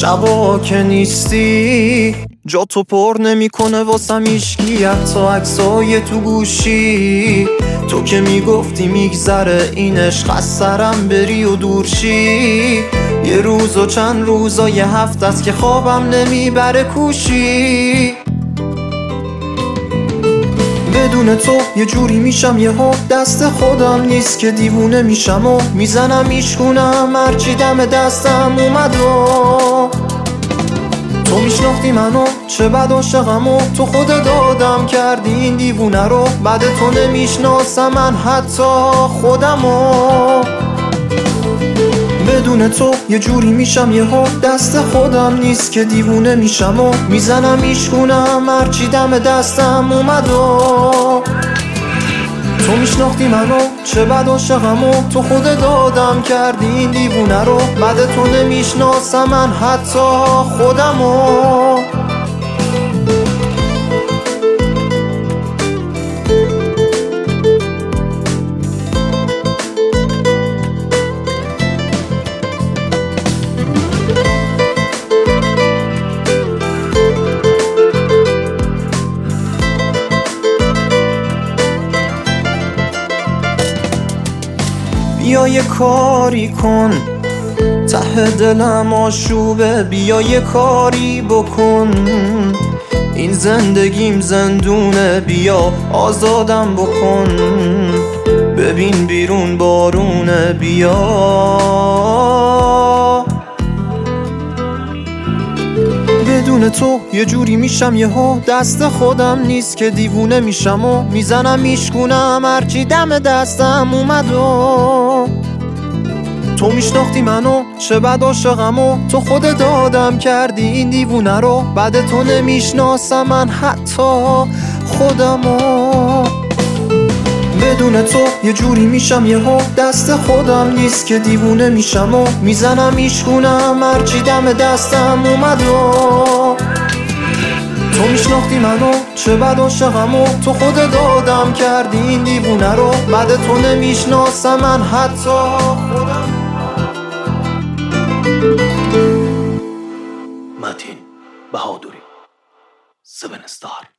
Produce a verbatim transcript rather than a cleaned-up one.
شبا که نیستی جا تو پر نمیکنه واسم هیچکی، حتی عکسای تو گوشی. تو که میگفتی میگذره این عشق از سرم بری و دورشی. یه روز و چند روز و یه هفته است که خوابم نمیبره کوشی. بدون تو یه جوری میشم یه ها دست خودم نیست که دیوونه میشم و میزنم میشکونم هرچی دم دستم اومد و تو میشناختی منو چه بد عاشقم و تو خود دادم کردی این دیوونه رو. بعد تو نمیشناسم من حتی خودمو. بدون تو یه جوری میشم یه ها دست خودم نیست که دیوونه میشم و میزنم میشکونم هرچی دم دستم اومد و تو میشناختی منو چه بد عاشقم و تو خود دادم کردی این دیوونه رو. بعد تو نمیشناسم من حتی خودمو. بیا یه کاری کن ته دلم آشوبه، بیا یه کاری بکن این زندگیم زندونه، بیا آزادم بکن ببین بیرون بارونه. بیا بدون تو یه جوری میشم یه ها دست خودم نیست که دیوونه میشم و میزنم میشکونم هرچی دم دستم اومد و تو میشناختی منو چه بد عاشقم و تو خود دادم کردی این دیوونه رو. بعد تو نمیشناسم من حتی خودمو. بدون تو یه جوری میشم یه ها دست خودم نیست که دیوونه میشم و میزنم میشکونم هرچی دم دستم اومد و تو میشناختی منو چه بد عاشقم و تو خود دادم کردی این دیوونه رو. بعد تو نمیشناسم من حتی خودم. متین بهادری، سبن استار.